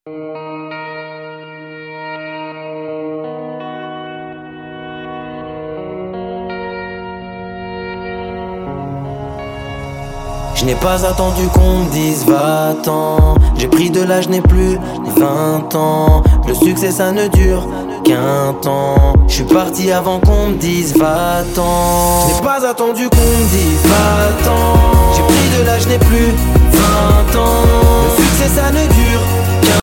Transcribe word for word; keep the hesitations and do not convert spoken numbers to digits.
Je n'ai pas attendu qu'on me dise va-t'en. J'ai pris de l'âge, je n'ai plus vingt ans. Le succès ça ne dure qu'un temps. Je suis parti avant qu'on me dise va-t'en. Je n'ai pas attendu qu'on me dise va-t'en. J'ai pris de l'âge, je n'ai plus vingt ans. Le succès ça ne dure